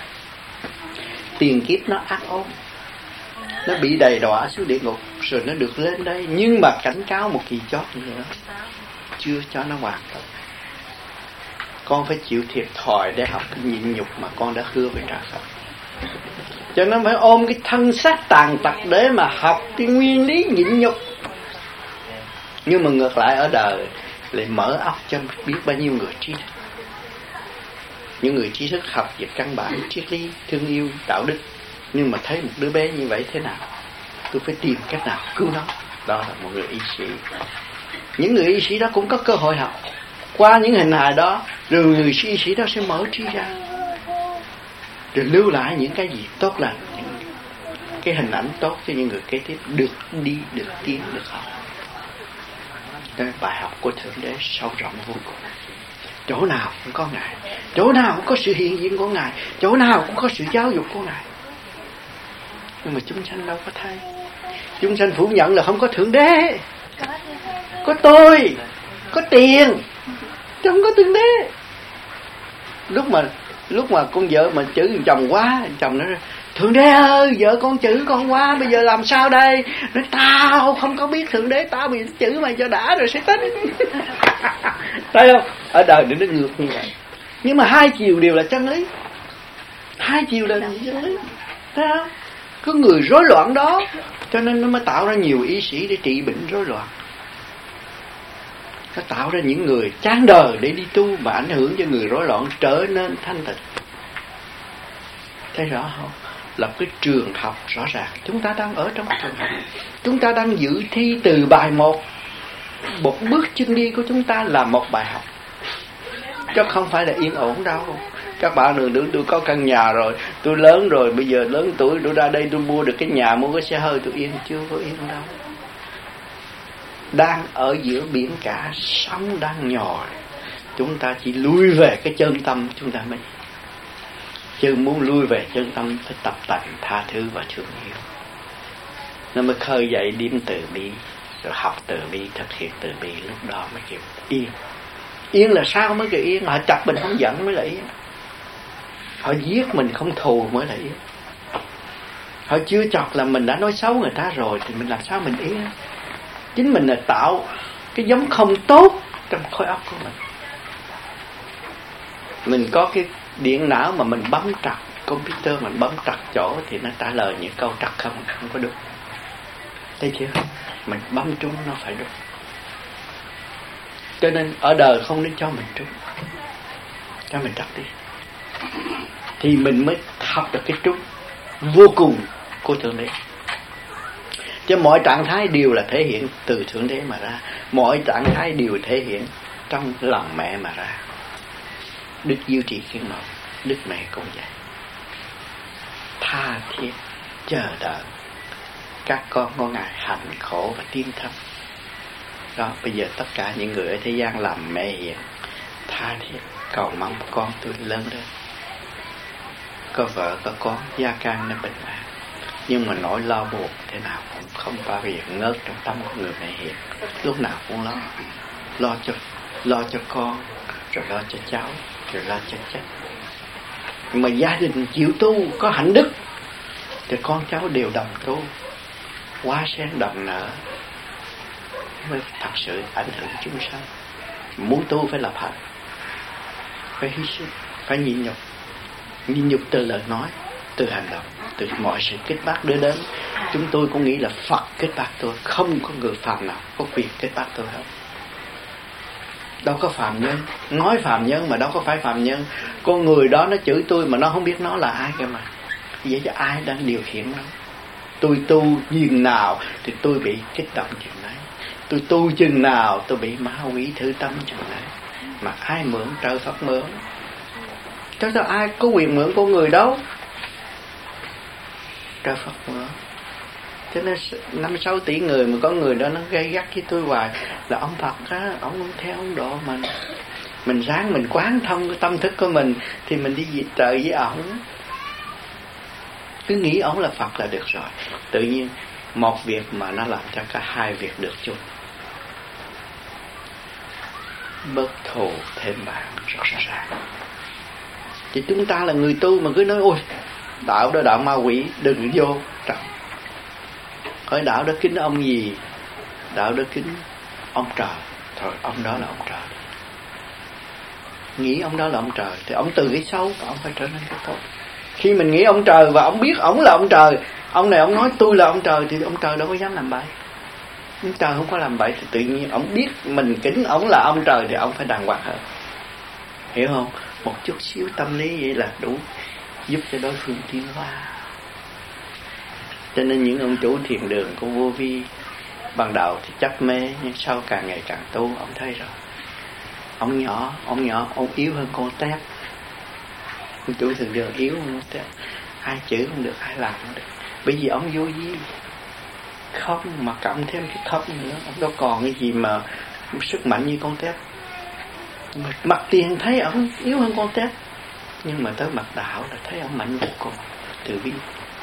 Tiền kiếp nó ác ôn, nó bị đầy đọa xuống địa ngục, rồi nó được lên đây. Nhưng mà cảnh cáo một kỳ chót nữa, chưa cho nó hoàn tất. Con phải chịu thiệt thòi để học cái nhịn nhục mà con đã hứa với trời Phật. Cho nên phải ôm cái thân xác tàn tật để mà học cái nguyên lý nhịn nhục. Nhưng mà ngược lại ở đời lại mở óc cho biết bao nhiêu người trí thức. Những người trí thức học về căn bản triết lý, thương yêu, đạo đức, nhưng mà thấy một đứa bé như vậy thế nào, tôi phải tìm cách nào cứu nó. Đó là một người y sĩ. Những người y sĩ đó cũng có cơ hội học. Qua những hình hài đó, rồi người y sĩ đó sẽ mở trí ra, rồi lưu lại những cái gì tốt lành, những cái hình ảnh tốt cho những người kế tiếp được đi, được tiến, được học. Đó là bài học của Thượng Đế sâu rộng vô cùng. Chỗ nào cũng có Ngài, chỗ nào cũng có sự hiện diện của Ngài, chỗ nào cũng có sự giáo dục của Ngài. Nhưng mà chúng sanh đâu có thấy. Chúng sanh phủ nhận là không có Thượng Đế, có tôi, có tiền, chứ không có Thượng Đế. Lúc mà lúc mà con vợ mà chửi chồng quá, chồng nói Thượng Đế ơi, vợ con chửi con quá, bây giờ làm sao đây? Nói tao không có biết Thượng Đế, tao bị chửi mày cho đã rồi sẽ tính. Thấy không? Ở đời nó ngược như vậy. Nhưng mà hai chiều đều là chân lý. Hai chiều là chân lý. Thấy không? Cứ người rối loạn đó, cho nên nó mới tạo ra nhiều y sĩ để trị bệnh rối loạn. Nó tạo ra những người chán đời để đi tu và ảnh hưởng cho người rối loạn trở nên thanh tịnh. Thấy rõ không? Là cái trường học rõ ràng. Chúng ta đang ở trong trường học. Chúng ta đang dự thi từ bài một. Một bước chân đi của chúng ta là một bài học, chứ không phải là yên ổn đâu. Các bạn đừng tưởng tôi có căn nhà rồi, tôi lớn rồi, bây giờ lớn tuổi tôi ra đây tôi mua được cái nhà, mua cái xe hơi tôi yên. Chưa có yên đâu. Đang ở giữa biển cả, sóng đang nhồi. Chúng ta chỉ lui về cái chân tâm chúng ta mới. Chứ muốn lui về chân tâm phải tập tành tha thứ và thương yêu. Nó mới khơi dậy điểm từ bi, rồi học từ bi, thực hiện từ bi, lúc đó mới kêu yên. Yên là sao mới kêu yên? Họ chọc mình không giận mới là yên. Họ giết mình không thù mới là yên. Họ chưa chọc là mình đã nói xấu người ta rồi, thì mình làm sao mình yên? Chính mình là tạo cái giống không tốt trong khối óc của mình. Mình có cái điện não mà mình bấm trật, computer mình bấm trật chỗ thì nó trả lời những câu trật không, không có đúng. Thấy chưa? Mình bấm trúng nó phải đúng. Cho nên ở đời không nên cho mình trúng, cho mình trật đi, thì mình mới học được cái trúng vô cùng của Thượng Đế. Chứ mọi trạng thái đều là thể hiện từ Thượng Đế mà ra. Mọi trạng thái đều thể hiện trong lòng mẹ mà ra. Đức Diệu Trì Khiên Mẫu, Đức Mẹ cũng vậy. Tha thiết chờ đợi các con của Ngài hạnh khổ và tiến thấp. Đó, bây giờ tất cả những người ở thế gian làm mẹ hiền, tha thiết cầu mong con tôi lớn lên, có vợ có con, gia can nó bình an. Nhưng mà nỗi lo buồn thế nào cũng không bao giờ ngớt trong tâm của người mẹ hiền. Lúc nào cũng lo, lo cho lo cho con, rồi lo cho cháu, rồi lo cho cha. Mà gia đình chịu tu, có hạnh đức, thì con cháu đều đồng tu, hoa sen đồng nở, mới thật sự ảnh hưởng chúng sanh. Muốn tu phải lập hạnh, phải hy sinh, phải nhịn nhục. Nhịn nhục từ lời nói, từ hành động, từ mọi sự kết bác đưa đến. Chúng tôi cũng nghĩ là Phật kết bác tôi, không có người phàm nào có quyền kết bác tôi hết. Đâu có phàm nhân, nói phàm nhân mà đâu có phải phàm nhân. Con người đó nó chửi tôi mà nó không biết nó là ai cơ mà. Vậy cho ai đang điều khiển nó? Tôi tu duyên nào thì tôi bị kích động chừng đấy. Tôi tu chừng nào tôi bị ma quỷ thử tâm chừng đấy. Mà ai mượn trời Phật mượn? Chắc sao ai có quyền mượn con người đâu? Trời Phật mượn. Cho nên năm sáu tỷ người mà có người đó nó gây gắt với tôi hoài là ông Phật á, ông không theo ông độ mình. Mình ráng mình quán thông cái tâm thức của mình thì mình đi về trời với ổng. Cứ nghĩ ổng là Phật là được rồi. Tự nhiên một việc mà nó làm cho cả hai việc được chung. Bớt thù thêm bạn rõ ràng. Thì chúng ta là người tu mà cứ nói ôi đạo đó đạo ma quỷ, đừng vô trọng. Hỏi đạo đó kính ông gì? Đạo đó kính ông trời. Thôi ông đó là ông trời. Nghĩ ông đó là ông trời thì ông từ cái xấu và ông phải trở nên cái tốt. Khi mình nghĩ ông trời và ông biết ông là ông trời, ông này ông nói tôi là ông trời, thì ông trời đâu có dám làm bậy. Ông trời không có làm bậy thì tự nhiên ông biết mình kính ông là ông trời thì ông phải đàng hoàng hơn. Hiểu không? Một chút xíu tâm lý vậy là đủ giúp cho đối phương tiến hóa. Cho nên những ông chủ thiền đường của Vô Vi ban đầu thì chấp mê, nhưng sau càng ngày càng tu ông thấy rồi. Ông nhỏ, ông nhỏ, ông yếu hơn con tép. Ông chủ thiền đường yếu hơn con tép. Ai chữ không được, ai làm không được. Bởi vì ông vô vi, khóc mà cộng thêm cái khóc nữa, ông đâu còn cái gì mà sức mạnh như con tép. Mặt tiền thấy ông yếu hơn con tép, nhưng mà tới mặt đạo là thấy ông mạnh vô cùng, tự bi.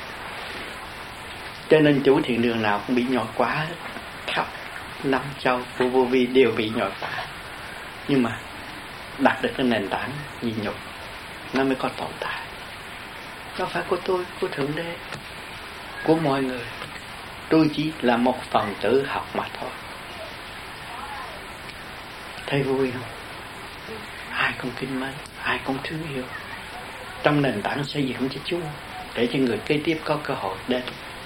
Cho nên chủ thiền đường nào cũng bị nhồi quá hết. Khắp năm châu của Vô Vi đều bị nhồi quá. Nhưng mà đặt được cái nền tảng nhịn nhục, nó mới có tồn tại. Nó phải của tôi, của Thượng Đế, của mọi người. Tôi chỉ là một phần tử học mà thôi. Thấy vui không? Ai cũng kính mến, ai cũng thương yêu. Trong nền tảng xây dựng cho Chúa, để cho người kế tiếp có cơ hội đến.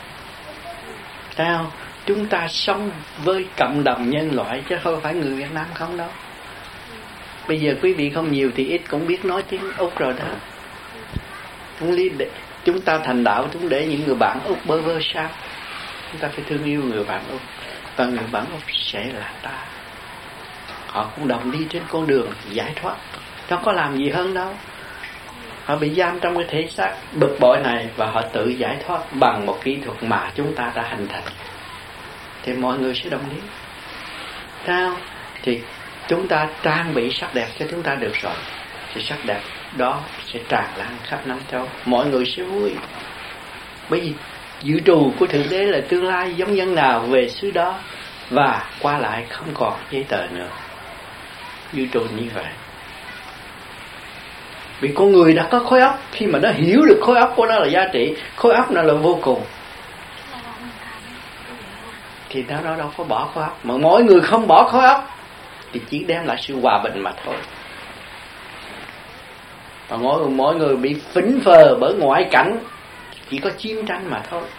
Sao? Chúng ta sống với cộng đồng nhân loại chứ không phải người Việt Nam không đâu. Bây giờ quý vị không nhiều thì ít cũng biết nói tiếng Úc rồi đó. Chúng, lý để, chúng ta thành đạo chúng để những người bạn Úc bơ vơ sao? Chúng ta phải thương yêu người bạn Úc. Và người bạn Úc sẽ là ta. Họ cũng đồng đi trên con đường giải thoát. Nó có làm gì hơn đâu. Họ bị giam trong cái thể xác bực bội này và họ tự giải thoát bằng một kỹ thuật mà chúng ta đã hình thành. Thì mọi người sẽ đồng ý. Sao? Thì chúng ta trang bị sắc đẹp cho chúng ta được rồi. Thì sắc đẹp đó sẽ tràn lan khắp năm châu. Mọi người sẽ vui. Bởi vì dự trù của Thượng Đế là tương lai giống dân nào về xứ đó. Và qua lại không còn giấy tờ nữa. Dự trù như vậy. Vì con người đã có khối óc, khi mà nó hiểu được khối óc của nó là giá trị, khối óc nó là vô cùng, thì nó đó đâu có bỏ khối óc. Mà mỗi người không bỏ khối óc thì chỉ đem lại sự hòa bình mà thôi. Và mỗi người, mỗi người bị phỉnh phờ bởi ngoại cảnh, chỉ có chiến tranh mà thôi.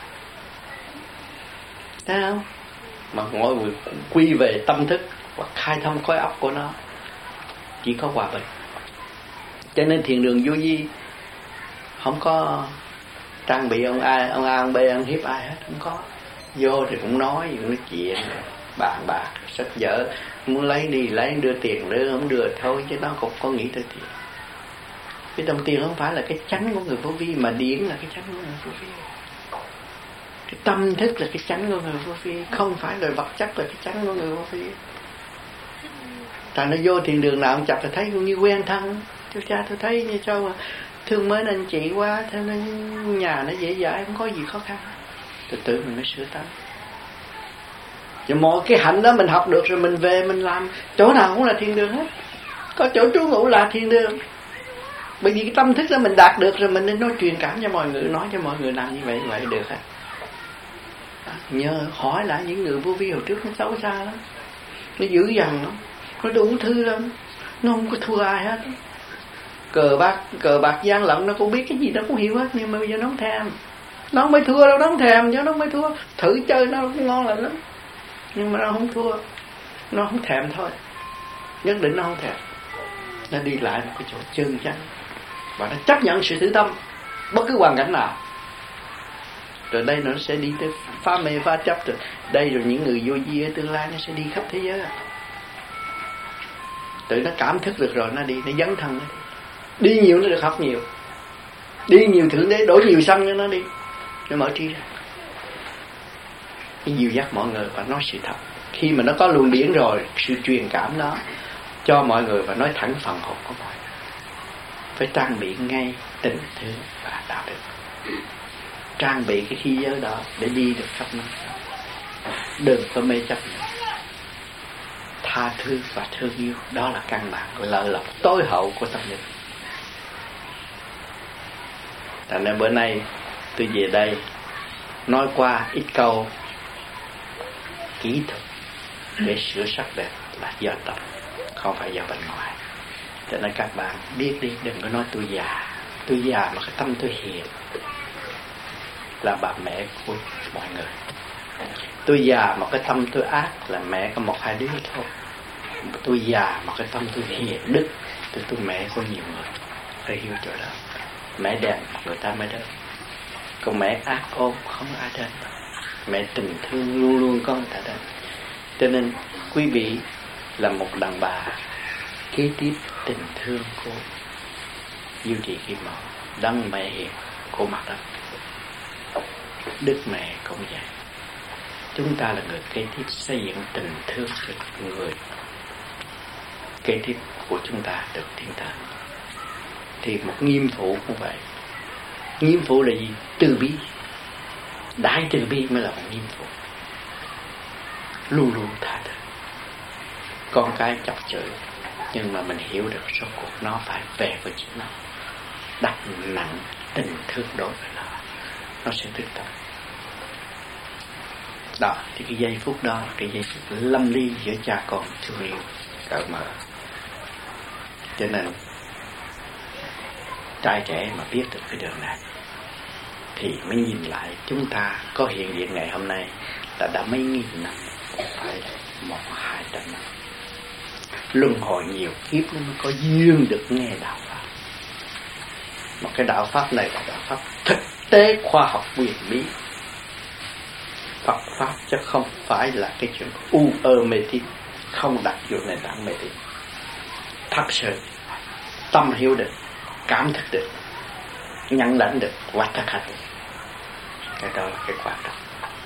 Thấy không? Mà mỗi người quy về tâm thức và khai thông khối óc của nó, chỉ có hòa bình. Cho nên thiền đường Vô Vi không có trang bị ông ai, ông A, ông B, ông hiếp ai hết, không có. Vô thì cũng nói, cũng nói chuyện, bàn bạc, sách vở, muốn lấy đi lấy, đưa tiền đưa, không đưa thôi, chứ nó cũng có nghĩ tới tiền. Cái đồng tiền không phải là cái chánh của người Vô Vi, mà điển là cái chánh của người Vô Vi. Cái tâm thức là cái chánh của người vô vi, không phải là vật chất là cái chánh của người vô vi. Tại nó vô thiền đường nào ông chập là thấy cũng như quen thân. Chú cha tôi thấy như sao mà thương mến anh chị quá, thế nên nhà nó dễ dãi, không có gì khó khăn. Từ từ mình mới sửa tâm. Chứ mọi cái hạnh đó mình học được rồi mình về mình làm, chỗ nào cũng là thiên đường hết. Có chỗ trú ngụ là thiên đường. Bởi vì cái tâm thức đó mình đạt được rồi mình nên nói truyền cảm cho mọi người, nói cho mọi người làm như vậy, như vậy được hết. Nhớ hỏi lại những người vô vi hồi trước nó xấu xa lắm, nó dữ dằn lắm, nó đủ thứ lắm, nó không có thua ai hết. Cờ bạc cờ bạc gian lận nó cũng biết cái gì nó cũng hiểu hết, nhưng mà bây giờ nó không thèm, nó không mới thua đâu, nó không thèm chứ nó không mới thua. Thử chơi nó cũng ngon lành lắm, nhưng mà nó không thua, nó không thèm thôi, nhất định nó không thèm. Nó đi lại một cái chỗ chân chánh và nó chấp nhận sự tử tâm bất cứ hoàn cảnh nào. Rồi đây nó sẽ đi tới phá mê phá chấp rồi. Đây rồi những người vô vi ở tương lai nó sẽ đi khắp thế giới. Tự nó cảm thức được rồi nó đi, nó dấn thân nó đi. Đi nhiều nó được học nhiều. Đi nhiều thượng đế đổi nhiều sân cho nó đi. Nó mở trí ra. Nó dìu dắt mọi người và nói sự thật. Khi mà nó có luồng điển rồi, sự truyền cảm đó cho mọi người và nói thẳng phần hồn của mọi người. Phải trang bị ngay tình thương và đạo đức. Trang bị cái khí giới đó để đi được khắp nơi. Đừng có mê chấp nữa. Tha thứ và thương yêu, đó là căn bản lợi lộc tối hậu của tâm linh. Thành nên bữa nay tôi về đây nói qua ít câu kỹ thuật để sửa sắc đẹp là do tâm, không phải do bên ngoài. Cho nên các bạn biết đi, đừng có nói tôi già. Tôi già mà cái tâm tôi hiền, là bà mẹ của mọi người. Tôi già mà cái tâm tôi ác, là mẹ có một hai đứa thôi. Tôi già mà cái tâm tôi hiền đức, thì tôi mẹ có nhiều người. Phải hiểu chỗ đó. Mẹ đẹp người ta mới đến, còn mẹ ác ôn không ai đến. Mẹ tình thương luôn luôn có người ta đến. Cho nên quý vị là một đàn bà kế tiếp tình thương của Diệu Trì Kim Mẫu, đấng mẹ hiền của mặt đất. Đức mẹ cũng vậy. Chúng ta là người kế tiếp xây dựng tình thương cho người kế tiếp của chúng ta được tiến tới. Thì một nghiêm phụ cũng vậy. Nghiêm phụ là gì? Từ bi. Đại từ bi mới là một nghiêm phụ. Luôn luôn tha thứ. Con cái chọc chửi, nhưng mà mình hiểu được số cuộc nó phải về với chính nó. Đặt nặng tình thương đối với nó, nó sẽ thức tâm. Đó, thì cái giây phút đó, cái giây phút lâm ly giữa cha con thương yêu cởi mở. Cho nên trai trẻ mà biết được cái đường này thì mới nhìn lại chúng ta có hiện diện ngày hôm nay là đã mấy nghìn năm, không phải một hai trăm năm. Luân hồi nhiều kiếp nó mới có duyên được nghe đạo pháp. Mà cái đạo pháp này là đạo pháp thực tế khoa học quyền bí. Phật pháp chứ không phải là cái chuyện u ơ mê tín, không đặt vô nền tảng mê tín. Thật sự tâm hiểu được, cảm thức được, nhận lãnh được và thực hành được. Cái đó là cái quan trọng.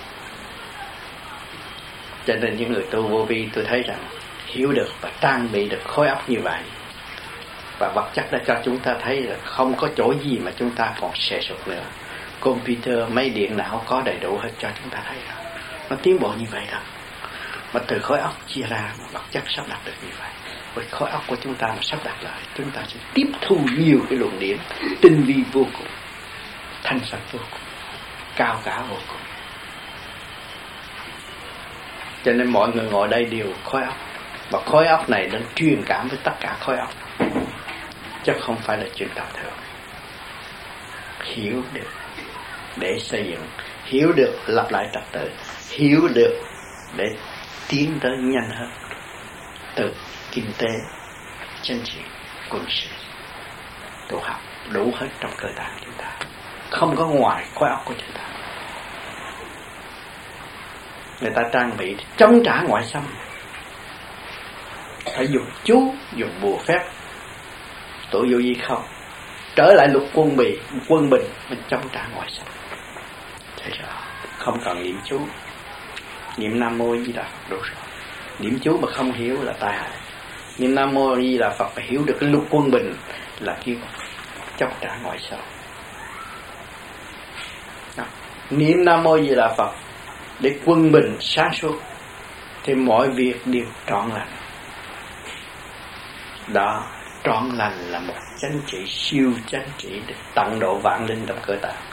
Cho nên những người tu vô vi tôi thấy rằng hiểu được và trang bị được khối óc như vậy, và vật chất đã cho chúng ta thấy là không có chỗ gì mà chúng ta còn sẽ sụt nữa. Computer, máy điện não có đầy đủ hết cho chúng ta thấy rồi. Nó tiến bộ như vậy đó. Mà từ khối óc chia ra vật chất sắp đặt được như vậy. Với khối óc của chúng ta mà sắp đặt lại, chúng ta sẽ tiếp thu nhiều cái luồng điển tinh vi vô cùng, thanh sạch vô cùng, cao cả vô cùng. Cho nên mọi người ngồi đây đều khối óc, và khối óc này đang truyền cảm với tất cả khối óc, chứ không phải là chuyện tầm thường. Hiểu được để xây dựng, hiểu được lặp lại trật tự, hiểu được để tiến tới nhanh hơn, từ kinh tế, chính trị, quân sự, tu học đủ hết trong cơ thể chúng ta, không có ngoài khối óc của chúng ta. Người ta trang bị chống trả ngoại xâm, phải dùng chú, dùng bùa phép. Tổ vô vi không, trở lại luật quân bì, quân bình mình chống trả ngoại xâm. Thấy rõ, không cần niệm chú, niệm Nam Mô Di Đà Phật đủ rồi. Niệm chú mà không hiểu là tai hại. Niệm Nam Mô Di Đà Phật phải hiểu được cái luật quân bình là kêu chóc trả ngoại sâu. Niệm Nam Mô Di Đà Phật để quân bình sáng suốt thì mọi việc đều trọn lành. Đó, trọn lành là một chánh trị, siêu chánh trị để tận độ vạn linh trong cơ tạng.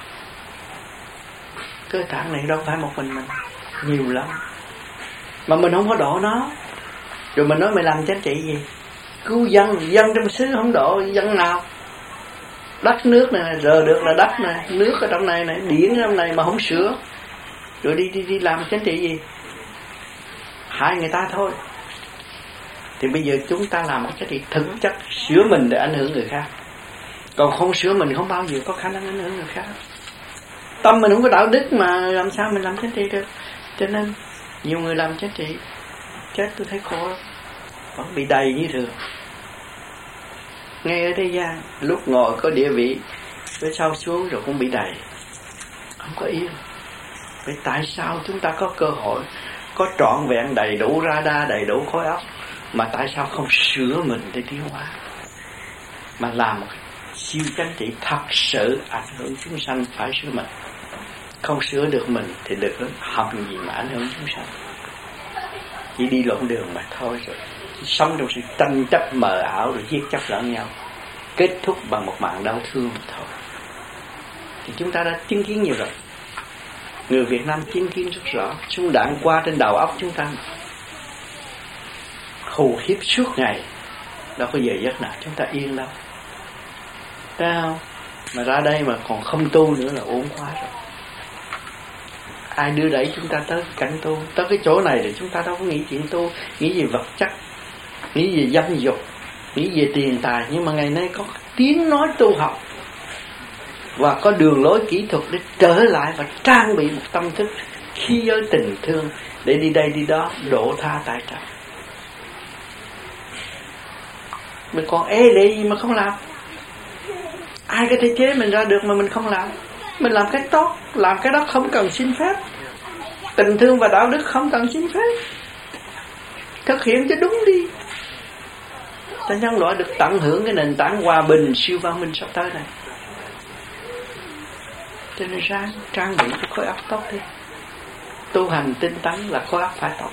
Cơ tạng này đâu phải một mình mình, nhiều lắm. Mà mình không có độ nó. Rồi mình nói mày làm chánh trị gì? Cứu dân, dân trong xứ không độ, dân nào? Đất nước này, rờ được là đất này, nước ở trong này này, điển ở trong này mà không sửa. Rồi đi đi đi làm chánh trị gì? Hại người ta thôi. Thì bây giờ chúng ta làm cái chánh trị thực chất sửa mình để ảnh hưởng người khác. Còn không sửa mình không bao giờ có khả năng ảnh hưởng người khác. Tâm mình không có đạo đức mà làm sao mình làm chánh trị được. Cho nên nhiều người làm chánh trị chết tôi thấy khổ lắm, vẫn bị đầy như thường. Ngay ở thế gian lúc ngồi có địa vị, với sau xuống rồi cũng bị đầy, không có yên. Vậy tại sao chúng ta có cơ hội, có trọn vẹn đầy đủ radar, đầy đủ khối óc, mà tại sao không sửa mình để tiến hóa, mà làm một siêu chánh trị thật sự ảnh hưởng chúng sanh phải sửa mình. Không sửa được mình thì được học gì mà ảnh hưởng chúng sanh. Chỉ đi lộn đường mà thôi rồi. Chỉ sống trong sự tranh chấp mờ ảo rồi giết chóc lẫn nhau, kết thúc bằng một mạng đau thương mà thôi. Thì chúng ta đã chứng kiến nhiều rồi. Người Việt Nam chứng kiến rất rõ. Súng đạn qua trên đầu óc chúng ta, hù hiếp suốt ngày, đâu có giờ giấc nào chúng ta yên đâu. Thấy không? Mà ra đây mà còn không tu nữa là ổn quá rồi. Ai đưa đẩy chúng ta tới cảnh tu, tới cái chỗ này thì chúng ta đâu có nghĩ chuyện tu, nghĩ về vật chất, nghĩ về dâm dục, nghĩ về tiền tài. Nhưng mà ngày nay có tiếng nói tu học và có đường lối kỹ thuật để trở lại và trang bị một tâm thức khí giới tình thương để đi đây đi đó độ tha tại trời. Mình còn ê lệ gì mà không làm? Ai có thể chế mình ra được mà mình không làm? Mình làm cái tốt, làm cái đó không cần xin phép. Tình thương và đạo đức không cần xin phép. Thực hiện cho đúng đi, cho nhân loại được tận hưởng cái nền tảng hòa bình siêu văn minh sắp tới này. Cho nên ráng trang bị cái khối óc tốt đi. Tu hành tinh tấn là khối óc phải tốt.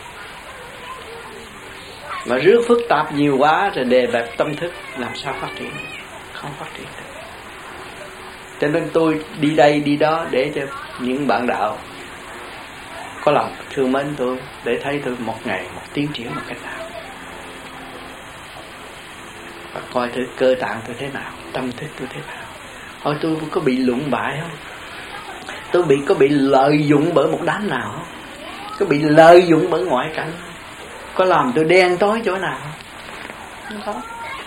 Mà rước phức tạp nhiều quá rồi đề bẹp tâm thức, làm sao phát triển? Không phát triển được. Cho nên tôi đi đây đi đó để cho những bạn đạo có lòng thương mến tôi, để thấy tôi một ngày một tiến triển một cách nào, và coi thử cơ tạng tôi thế nào, tâm thức tôi thế nào. Hỏi tôi có bị lụng bại không? Tôi bị có bị lợi dụng bởi một đám nào không? Có bị lợi dụng bởi ngoại cảnh? Có làm tôi đen tối chỗ nào không? Không có.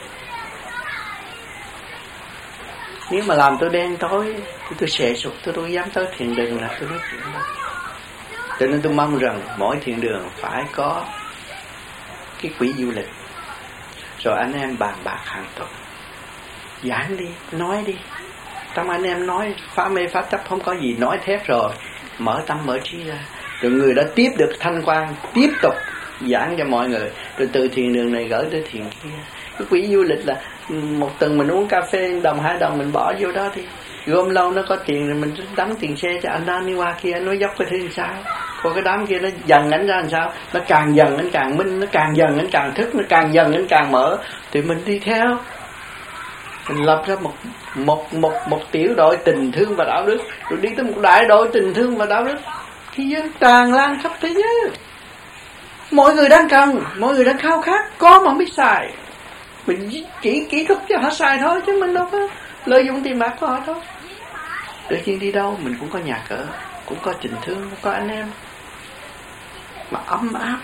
Nếu mà làm tôi đen tối thì tôi xệ sụp, tôi đâu dám tới thiền đường là tôi nói chuyện đâu. Cho nên tôi mong rằng mỗi thiền đường phải có cái quỹ du lịch, rồi anh em bàn bạc hàng tuần, giảng đi, nói đi. Trong anh em nói phá mê phá chấp không có gì, nói thét rồi mở tâm mở trí ra, rồi người đã tiếp được thanh quan, tiếp tục giảng cho mọi người, rồi từ thiền đường này gửi tới thiền kia. Cái quỹ du lịch là một tuần mình uống cà phê đồng hai đồng mình bỏ vô đó đi, gom lâu nó có tiền rồi mình đóng tiền xe cho anh đó đi qua kia, anh nói dốc cái thứ làm sao. Còn cái đám kia nó dần ảnh ra làm sao, nó càng dần anh càng minh, nó càng dần anh càng thức, nó càng dần anh càng mở, thì mình đi theo. Mình lập ra một một một một tiểu đội tình thương và đạo đức, rồi đi tới một đại đội tình thương và đạo đức. Thế giới tràn lan khắp thế giới, mọi người đang cần, mọi người đang khao khát, có mà không biết xài. Mình chỉ kỹ thuật cho họ xài thôi, chứ mình đâu có lợi dụng tiền bạc của họ thôi. Tự nhiên đi đâu mình cũng có nhà cửa, cũng có tình thương, cũng có anh em mà ấm áp,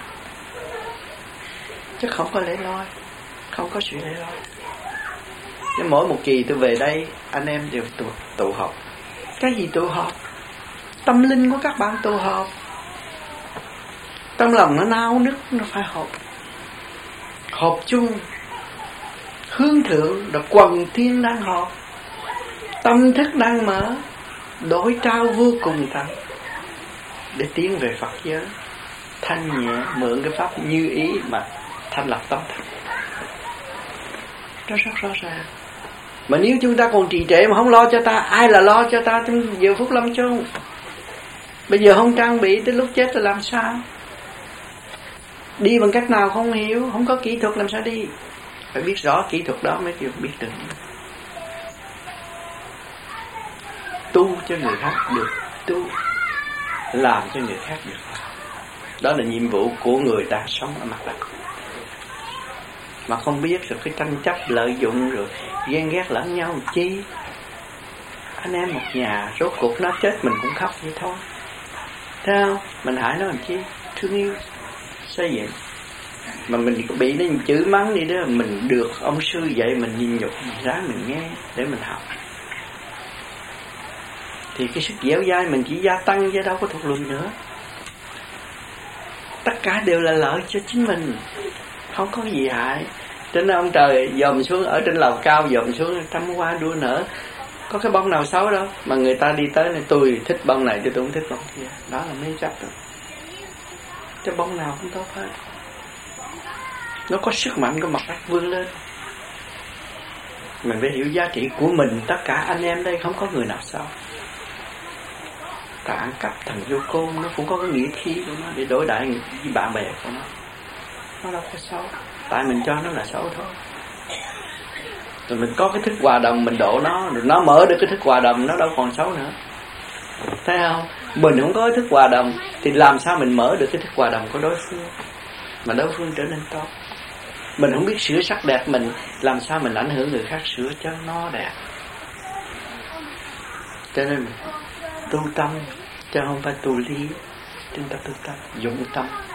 chứ không có lẻ loi, không có sự lẻ loi. Nên mỗi một kỳ tôi về đây, anh em đều tụ, tụ họp. Cái gì tụ họp? Tâm linh của các bạn tụ họp. Trong lòng nó nao nức, nó phải họp. Họp chung, hướng thượng, rồi quần thiên đang họp. Tâm thức đang mở, đổi trao vô cùng tận. để tiến về Phật giới. Thanh nhẹ mượn cái pháp như ý mà thanh lập tâm thật. Nó rất rõ ràng. Mà nếu chúng ta còn trì trệ mà không lo cho ta, ai là lo cho ta trong giờ phút lâm chung? Bây giờ không trang bị, tới lúc chết là làm sao? Đi bằng cách nào không hiểu, không có kỹ thuật làm sao đi? Phải biết rõ kỹ thuật đó mới chịu biết được. Tu cho người khác được tu, làm cho người khác được làm. Đó là nhiệm vụ của người ta sống ở mặt đất. Mà không biết rồi cái tranh chấp lợi dụng rồi ghen ghét lẫn nhau chi. Anh em một nhà, rốt cuộc nó chết mình cũng khóc vậy thôi. Thấy không? Mình hại nó làm chi? Thương yêu, xây dựng. Mà mình bị nó chửi mắng đi đó, mình được ông sư dạy mình nhìn nhục, mình ráng mình nghe để mình học. Thì cái sức dẻo dai mình chỉ gia tăng chứ đâu có thụt lùi nữa. Tất cả đều là lợi cho chính mình, không có gì hại. Cho nên ông trời dòm xuống ở trên lầu cao, dòm xuống trăm hoa đua nở, có cái bông nào xấu đâu. Mà người ta đi tới này, tôi thích bông này chứ tôi không thích bông kia. Đó là mê chấp rồi. Chứ bông nào cũng tốt hết. Nó có sức mạnh của mặt đất vươn lên. Mình phải hiểu giá trị của mình. Tất cả anh em đây không có người nào xấu. Cả ăn cắp thằng vô côn nó cũng có cái nghĩa khí của nó để đối đãi với bạn bè của nó. Nó đâu có xấu. Tại mình cho nó là xấu thôi. Rồi mình có cái thức hòa đồng, mình độ nó, rồi nó mở được cái thức hòa đồng, nó đâu còn xấu nữa. Thấy không? Mình không có cái thức hòa đồng thì làm sao mình mở được cái thức hòa đồng của đối phương mà đối phương trở nên tốt. Mình không biết sửa sắc đẹp mình, làm sao mình ảnh hưởng người khác sửa cho nó đẹp. Cho nên tu tâm chứ không phải tu lý. Chúng ta tu tâm, dụng tâm.